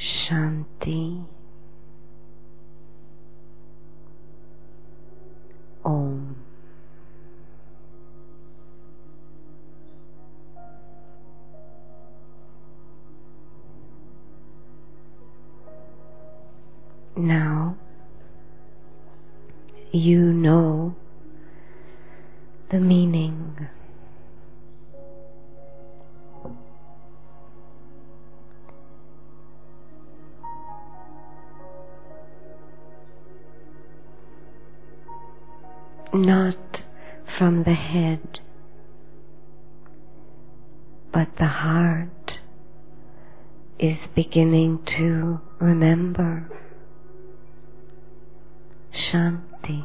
Shanti. Om. Now you know the meaning. Not from the head, but the heart is beginning to remember Shanti.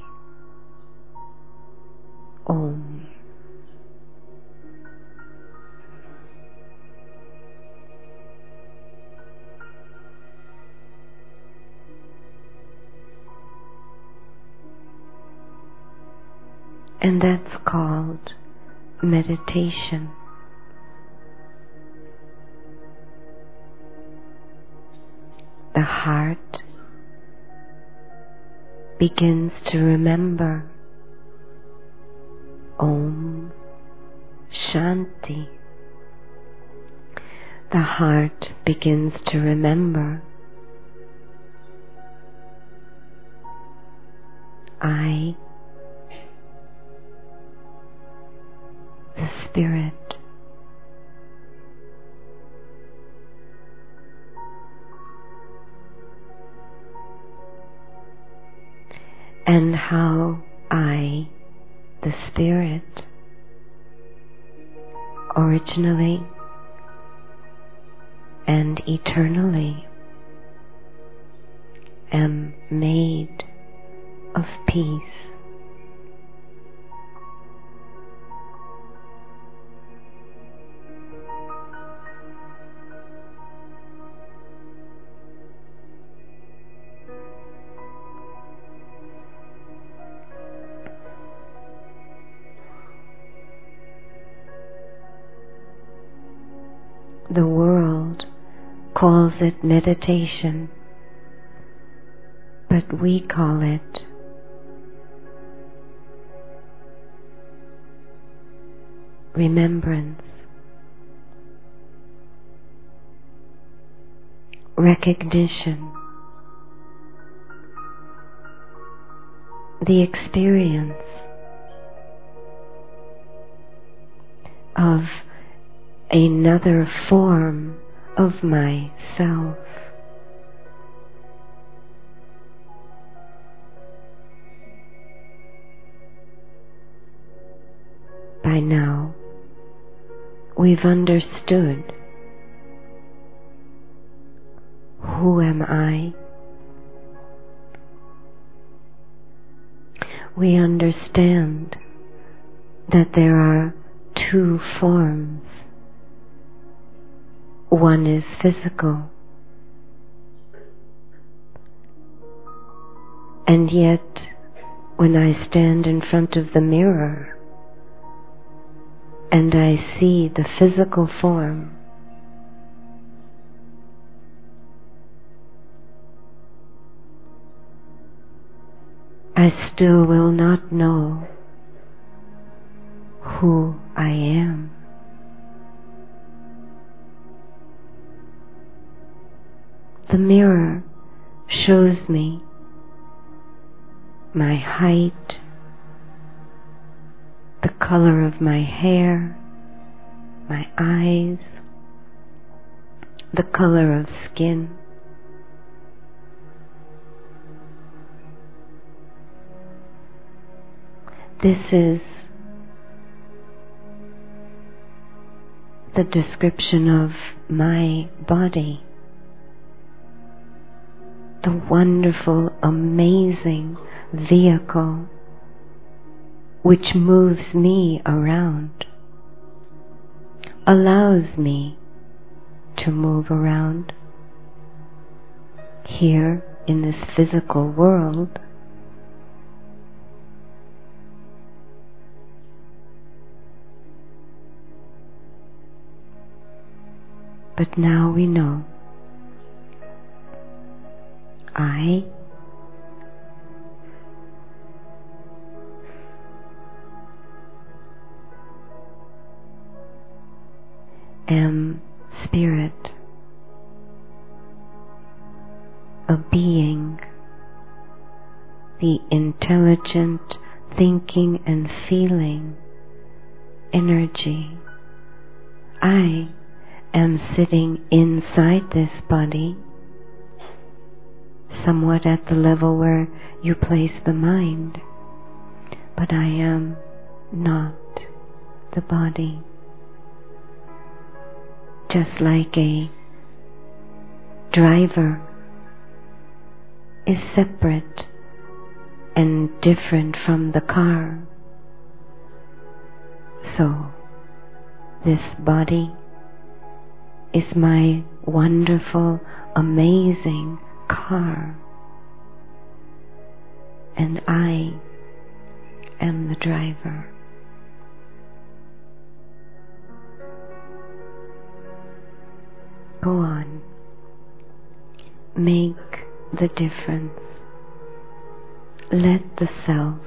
Om. And that's called meditation. The heart begins to remember Om Shanti. The heart begins to remember I, the Spirit. And how I, the Spirit, originally and eternally am made of peace. The world calls it meditation, but we call it remembrance, recognition, the experience of another form of myself. By now, we've understood who am I? We understand that there are two forms. One is physical, and yet when I stand in front of the mirror and I see the physical form, I still will not know who I am. The mirror shows me my height, the color of my hair, my eyes, the color of skin. This is the description of my body. The wonderful, amazing vehicle which moves me around, allows me to move around here in this physical world. But now we know I am spirit, a being, the intelligent thinking and feeling energy. I am sitting inside this body, somewhat at the level where you place the mind, but I am not the body. Just like a driver is separate and different from the car, so this body is my wonderful, amazing car, and I am the driver. Go on. Make the difference. Let the self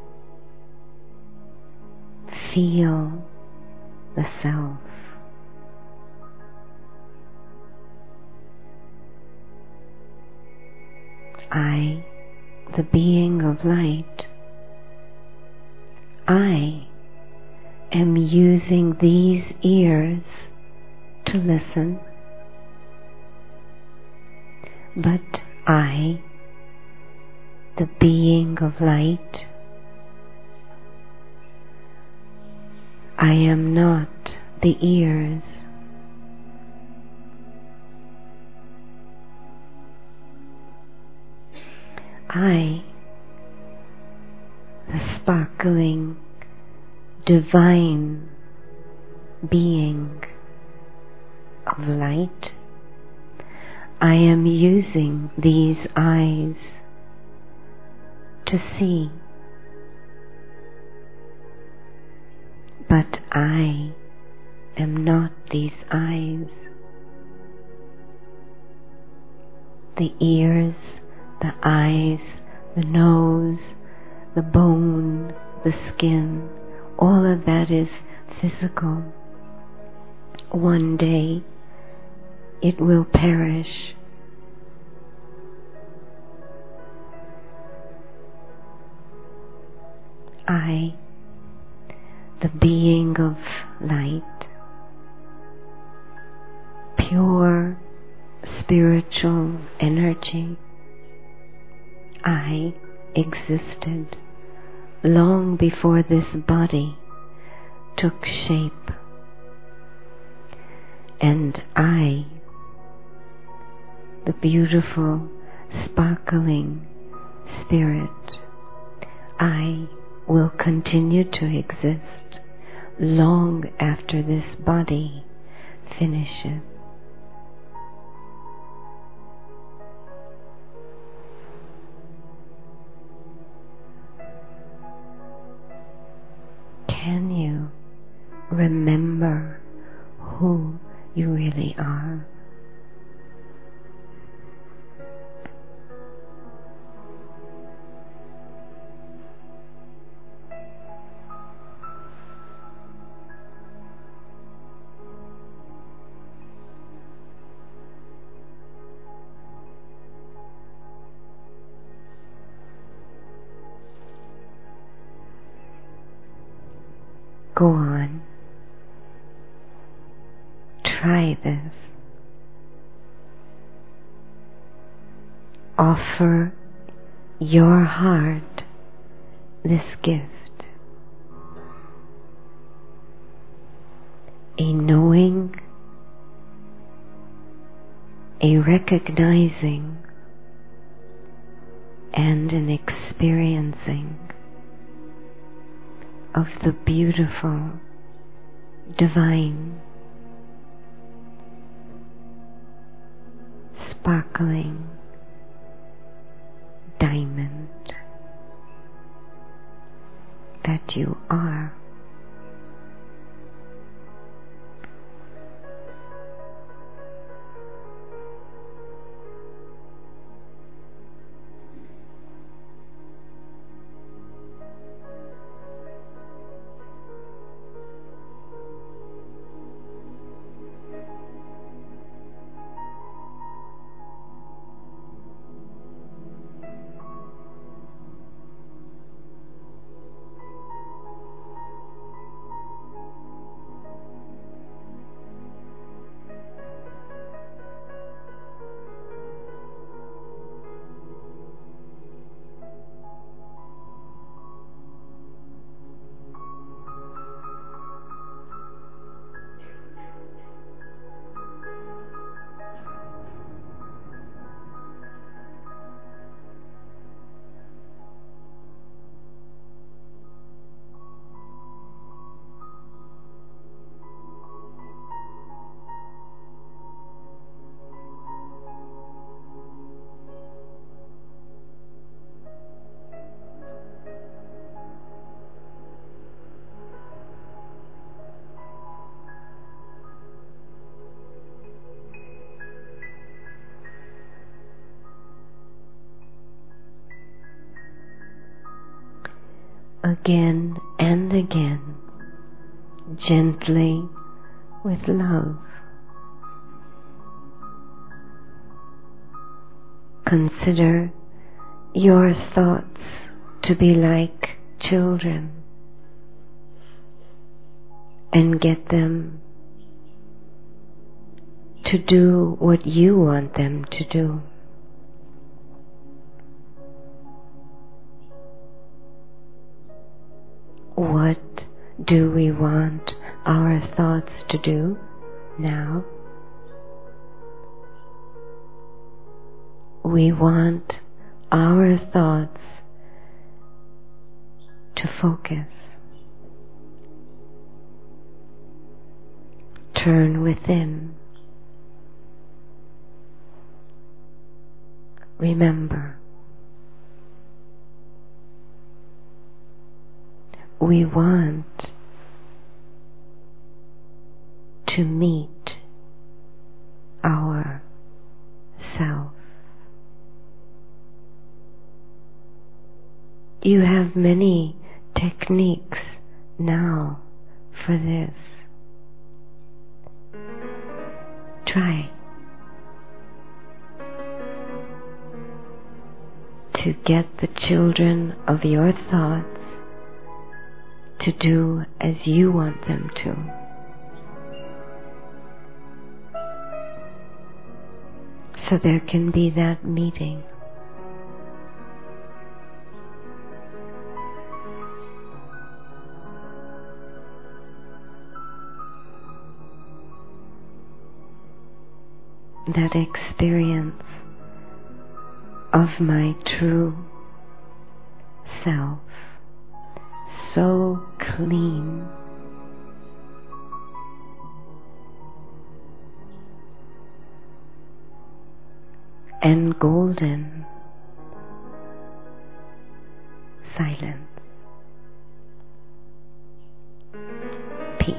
feel the self. I, the being of light, I am using these ears to listen, but I, the being of light, I am not the ears. I, the sparkling, divine being of light, I am using these eyes to see, but I am not these eyes. The ears, the eyes, the nose, the bone, the skin, all of that is physical. One day it will perish. I, the being of light, pure spiritual energy, I existed long before this body took shape, and I, the beautiful, sparkling spirit, I will continue to exist long after this body finishes. Can you remember who you really are? Go on. Try this. Offer your heart this gift. A knowing, a recognizing, and an experiencing of the beautiful, divine, sparkling diamond that you are. again and again, gently with love. Consider your thoughts to be like children and get them to do what you want them to do. What do we want our thoughts to do now? We want our thoughts to focus, turn within. Remember, we want to meet our self. You have many techniques now for this. Try to get the children of your thoughts to do as you want them to. So there can be that meeting. That experience of my true self, so clean, and golden. Silence. Peace.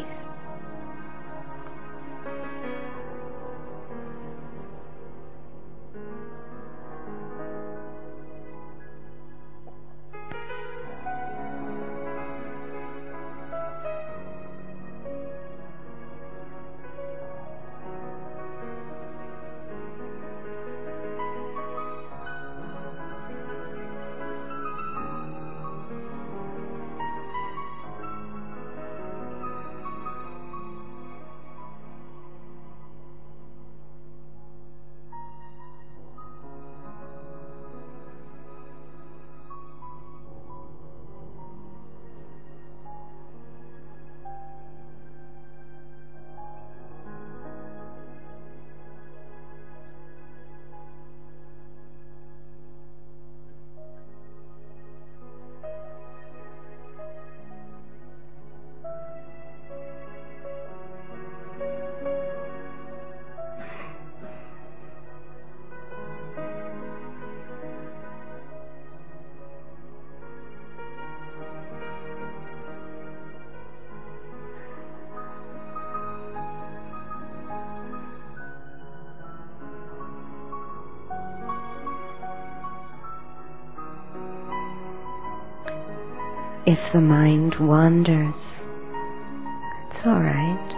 If the mind wanders, it's all right.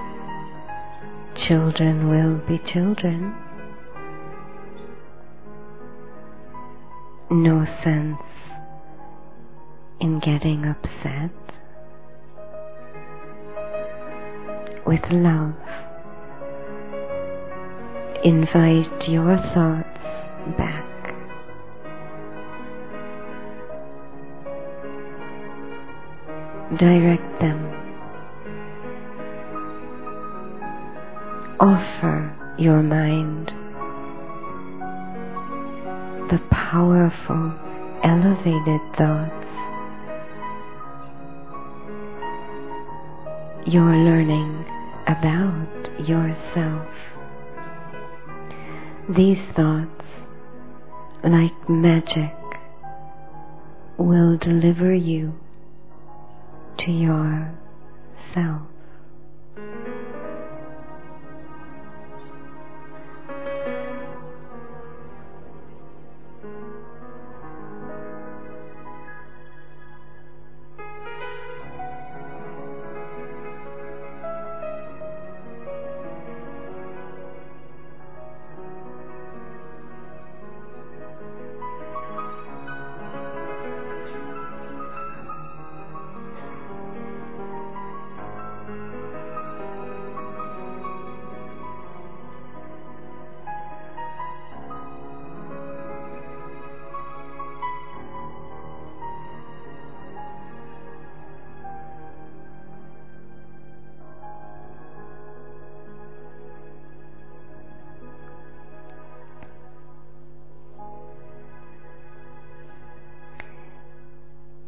Children will be children. No sense in getting upset. With love, invite your thoughts back. Direct them. Offer your mind the powerful, elevated thoughts you're learning about yourself. These thoughts, like magic, will deliver you to yourself.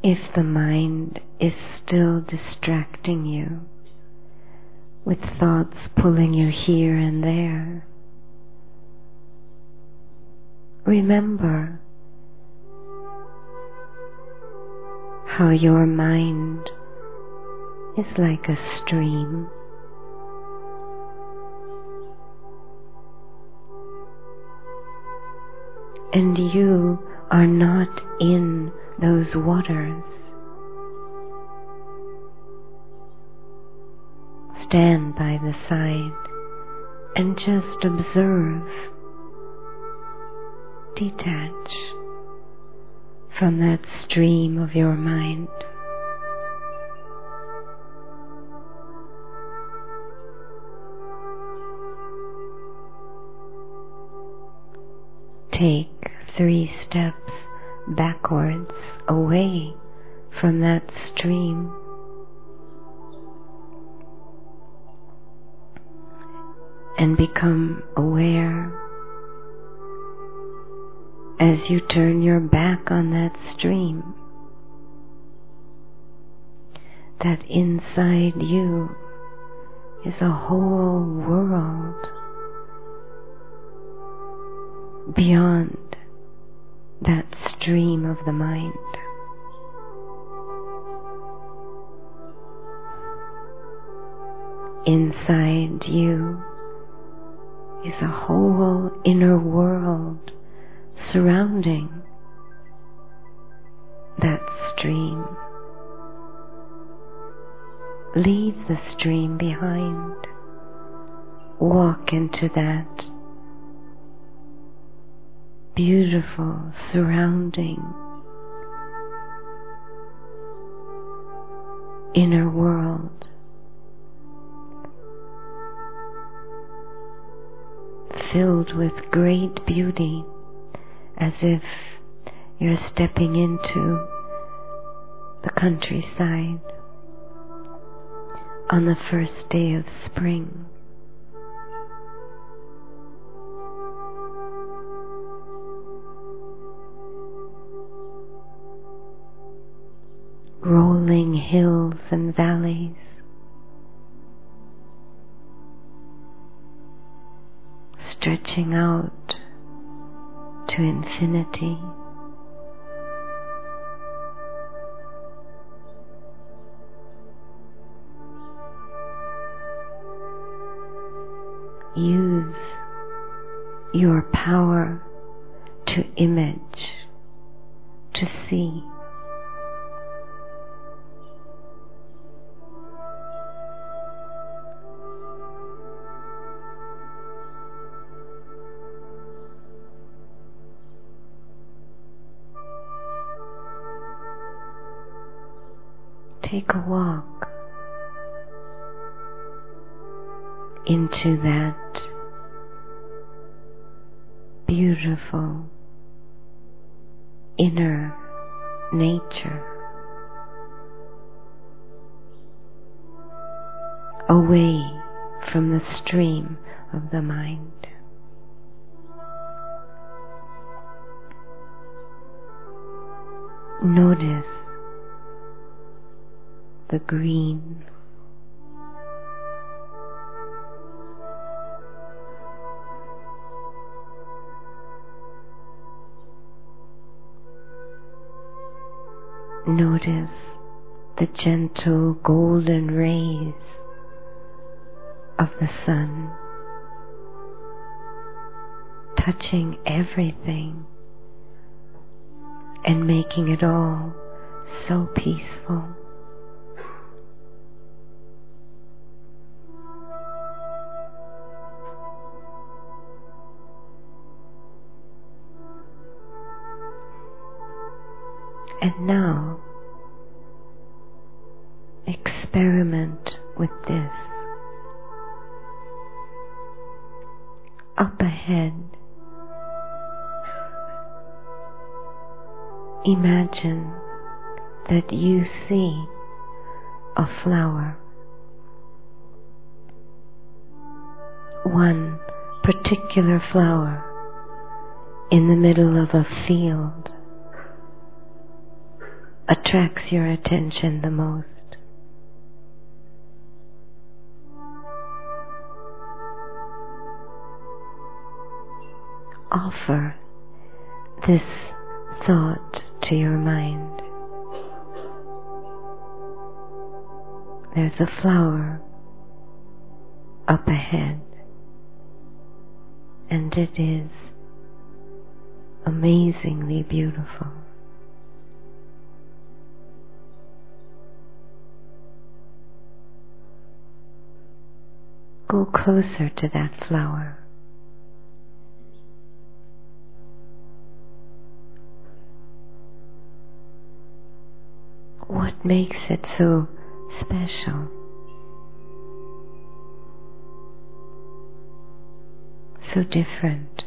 if the mind is still distracting you with thoughts pulling you here and there, remember how your mind is like a stream. And you are not in those waters. Stand by the side and just observe. Detach from that stream of your mind. Take 3 steps backwards away from that stream and become aware as you turn your back on that stream that inside you is a whole world beyond that stream of the mind. Inside you is a whole inner world surrounding that stream. Leave the stream behind. Walk into that beautiful surrounding inner world, filled with great beauty, as if you're stepping into the countryside on the first day of spring. Rolling hills and valleys, stretching out to infinity. Use your power to image, to see. Take a walk into that beautiful inner nature, away from the stream of the mind. Notice the green. Notice the gentle golden rays of the sun touching everything and making it all so peaceful. And now, experiment with this. Up ahead, imagine that you see a flower, one particular flower in the middle of a field, attracts your attention the most. Offer this thought to your mind. There's a flower up ahead, and it is amazingly beautiful. Go closer to that flower. What makes it so special? So different?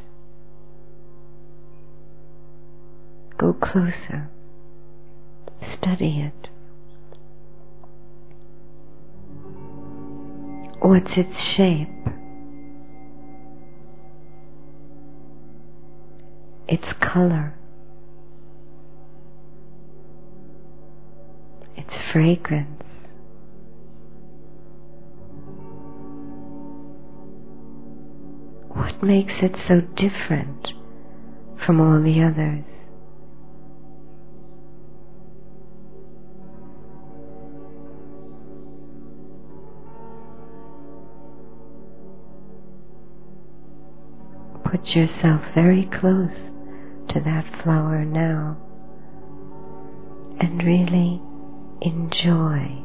Go closer. Study it. What's its shape? Its color? Its fragrance? What makes it so different from all the others? Put yourself very close to that flower now and really enjoy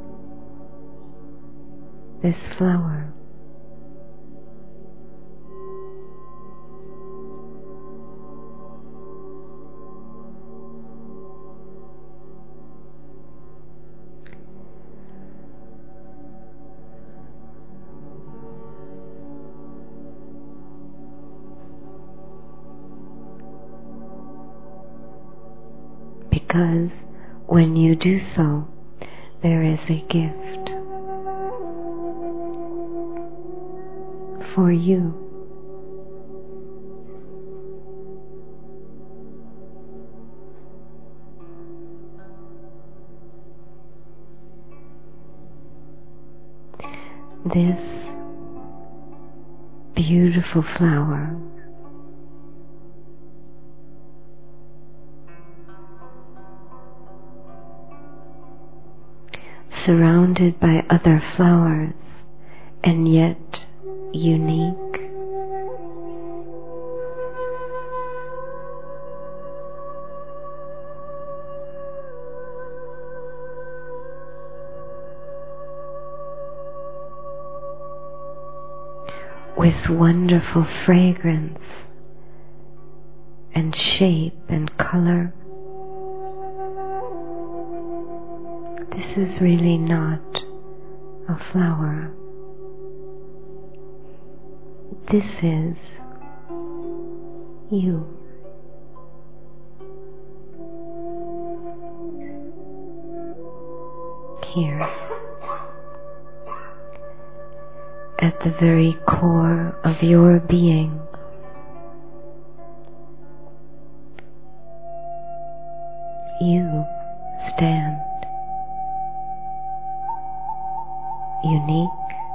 this flower. Because when you do so, there is a gift for you. This beautiful flower surrounded by other flowers and yet unique. With wonderful fragrance and shape and color. This is really not a flower. This is you. Here, at the very core of your being, you stand unique,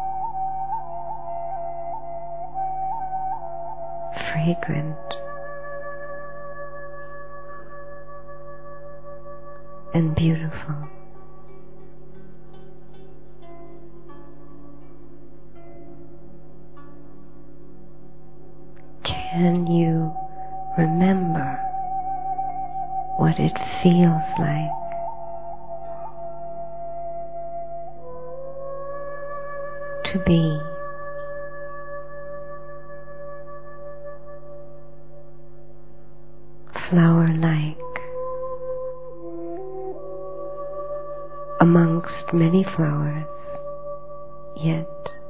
fragrant, and beautiful. Can you remember what it feels like to be flower-like amongst many flowers, yet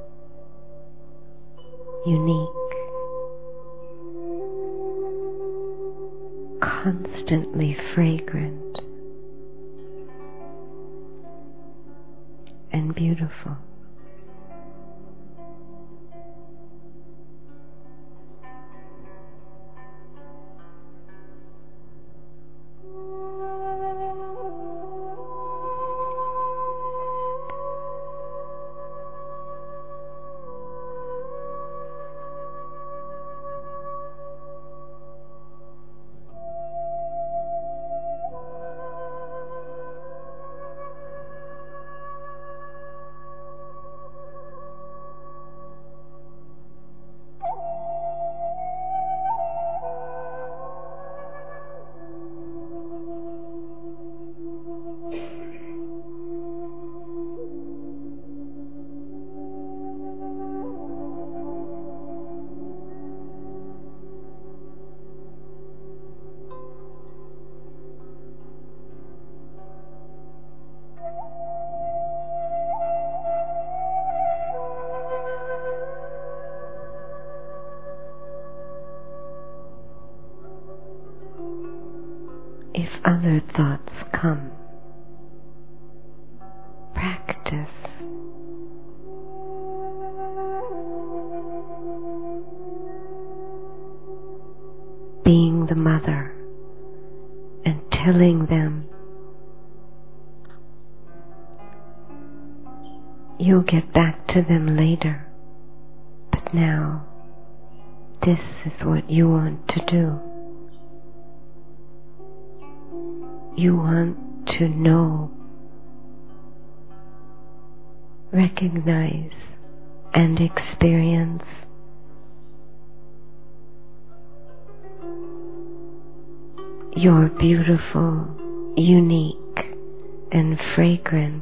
unique, constantly fragrant and beautiful? if other thoughts come, practice being the mother and telling them you'll get back to them later, but now this is what you want to do. You want to know, recognize, and experience your beautiful, unique, and fragrant,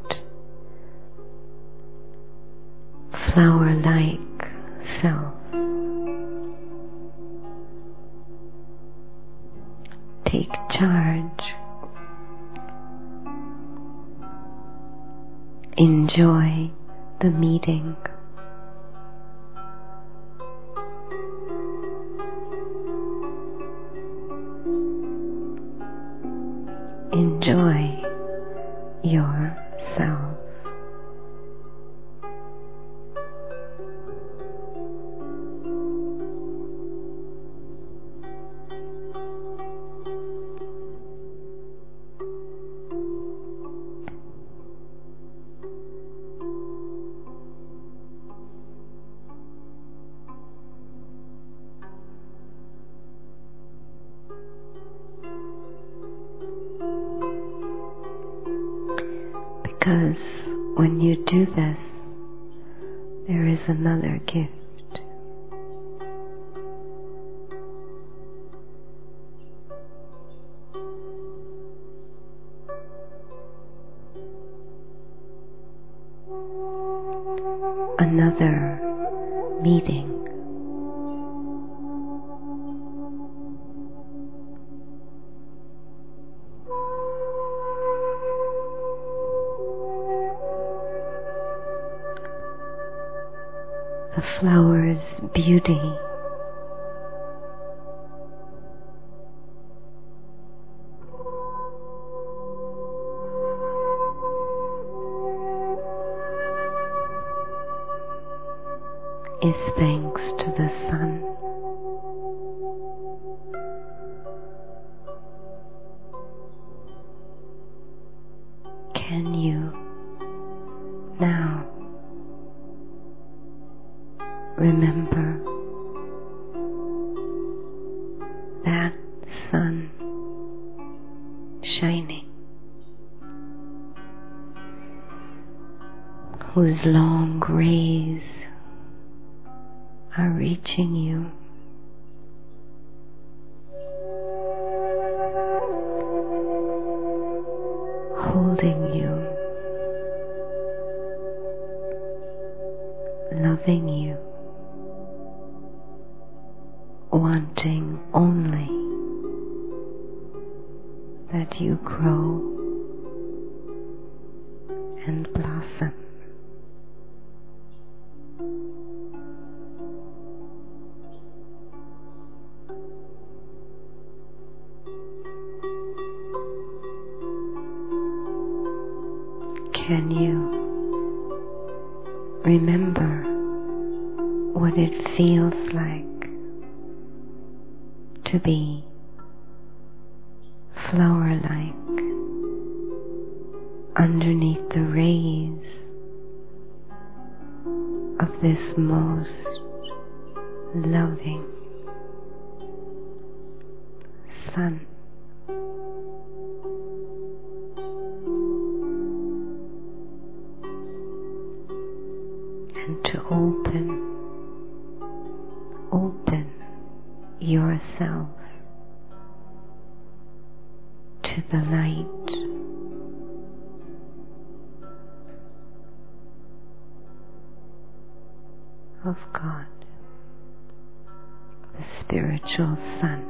flower-like self. Take charge. Enjoy the meeting. Enjoy yourself. Because when you do this, there is another gift. Another meeting. The flower's beauty is thanks to the sun. Can you now remember that sun shining, whose long rays are reaching you, holding you, loving you, wanting only that you grow and blossom. Can you remember what it feels like to be flower-like underneath the rays of this most loving sun? And to open yourself to the light of God, the spiritual sun.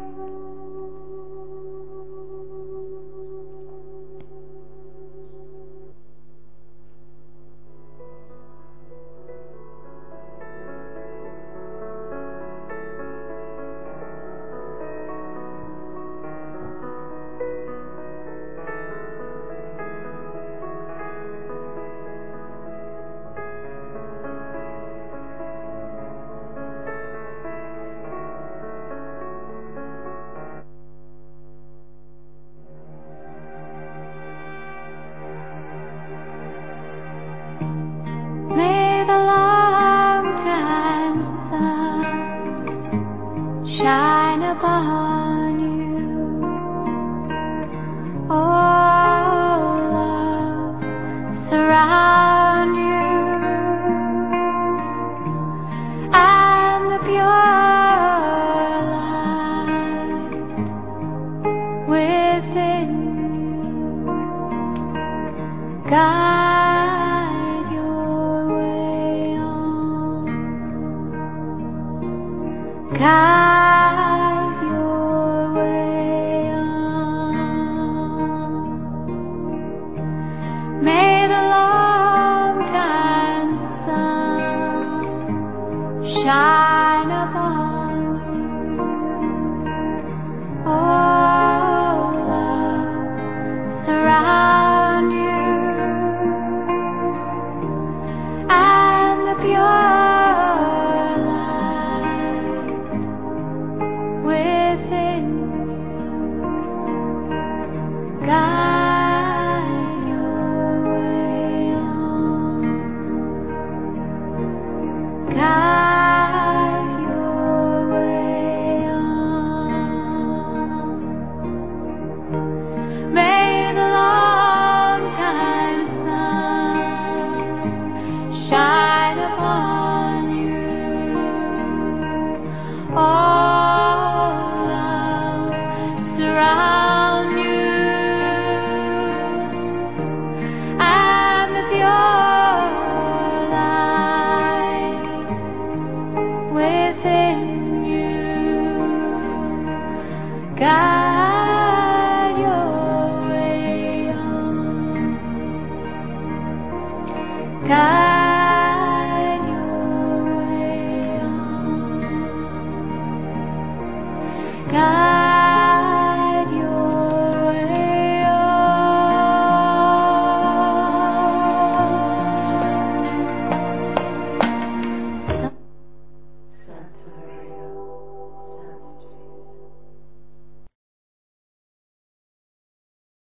shine upon you. Oh, love, surround you, and the pure light within you guide your way on. Guide your way on. May the long-time sun shine upon you. Oh, love, surround you, and the pure light within